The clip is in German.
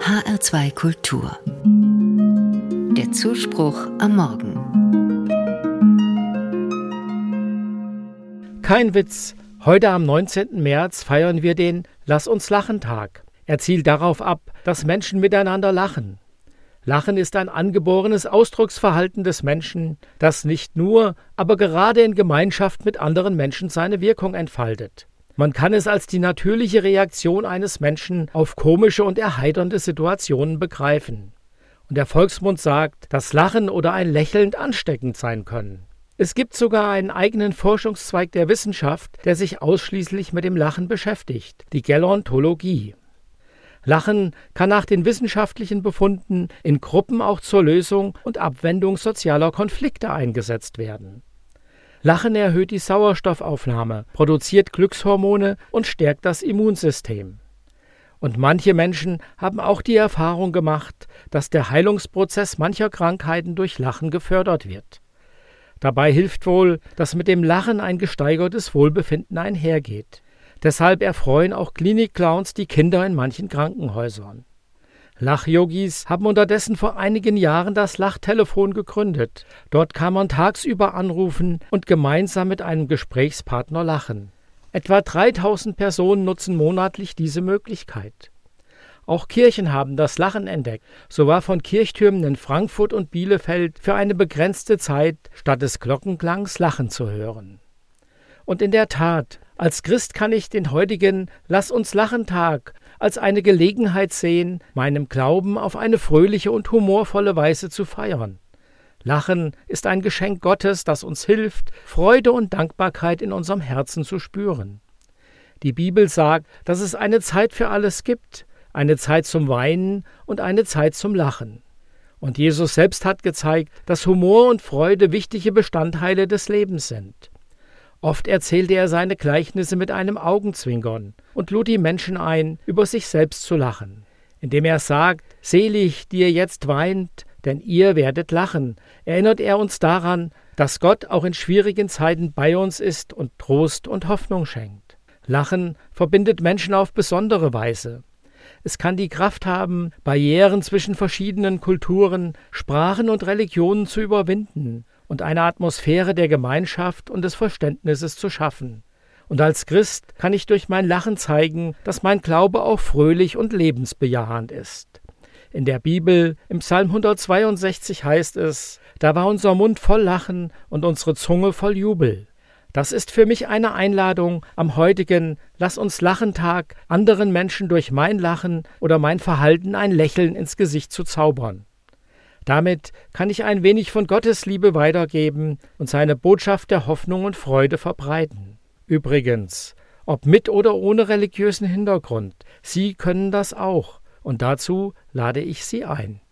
HR2 Kultur. Der Zuspruch am Morgen. Kein Witz, heute am 19. März feiern wir den Lass uns lachen Tag. Er zielt darauf ab, dass Menschen miteinander lachen. Lachen ist ein angeborenes Ausdrucksverhalten des Menschen, das nicht nur, aber gerade in Gemeinschaft mit anderen Menschen seine Wirkung entfaltet. Man kann es als die natürliche Reaktion eines Menschen auf komische und erheiternde Situationen begreifen. Und der Volksmund sagt, dass Lachen oder ein Lächeln ansteckend sein können. Es gibt sogar einen eigenen Forschungszweig der Wissenschaft, der sich ausschließlich mit dem Lachen beschäftigt, die Gerontologie. Lachen kann nach den wissenschaftlichen Befunden in Gruppen auch zur Lösung und Abwendung sozialer Konflikte eingesetzt werden. Lachen erhöht die Sauerstoffaufnahme, produziert Glückshormone und stärkt das Immunsystem. Und manche Menschen haben auch die Erfahrung gemacht, dass der Heilungsprozess mancher Krankheiten durch Lachen gefördert wird. Dabei hilft wohl, dass mit dem Lachen ein gesteigertes Wohlbefinden einhergeht. Deshalb erfreuen auch Klinik-Clowns die Kinder in manchen Krankenhäusern. Lach-Yogis haben unterdessen vor einigen Jahren das Lachtelefon gegründet. Dort kann man tagsüber anrufen und gemeinsam mit einem Gesprächspartner lachen. Etwa 3000 Personen nutzen monatlich diese Möglichkeit. Auch Kirchen haben das Lachen entdeckt. So war von Kirchtürmen in Frankfurt und Bielefeld für eine begrenzte Zeit statt des Glockenklangs Lachen zu hören. Und in der Tat, als Christ kann ich den heutigen Lass uns lachen Tag als eine Gelegenheit sehen, meinem Glauben auf eine fröhliche und humorvolle Weise zu feiern. Lachen ist ein Geschenk Gottes, das uns hilft, Freude und Dankbarkeit in unserem Herzen zu spüren. Die Bibel sagt, dass es eine Zeit für alles gibt, eine Zeit zum Weinen und eine Zeit zum Lachen. Und Jesus selbst hat gezeigt, dass Humor und Freude wichtige Bestandteile des Lebens sind. Oft erzählte er seine Gleichnisse mit einem Augenzwinkern und lud die Menschen ein, über sich selbst zu lachen. Indem er sagt, selig, die ihr jetzt weint, denn ihr werdet lachen, erinnert er uns daran, dass Gott auch in schwierigen Zeiten bei uns ist und Trost und Hoffnung schenkt. Lachen verbindet Menschen auf besondere Weise. Es kann die Kraft haben, Barrieren zwischen verschiedenen Kulturen, Sprachen und Religionen zu überwinden und eine Atmosphäre der Gemeinschaft und des Verständnisses zu schaffen. Und als Christ kann ich durch mein Lachen zeigen, dass mein Glaube auch fröhlich und lebensbejahend ist. In der Bibel, im Psalm 162 heißt es, da war unser Mund voll Lachen und unsere Zunge voll Jubel. Das ist für mich eine Einladung, am heutigen Lass uns lachen Tag anderen Menschen durch mein Lachen oder mein Verhalten ein Lächeln ins Gesicht zu zaubern. Damit kann ich ein wenig von Gottes Liebe weitergeben und seine Botschaft der Hoffnung und Freude verbreiten. Übrigens, ob mit oder ohne religiösen Hintergrund, Sie können das auch und dazu lade ich Sie ein.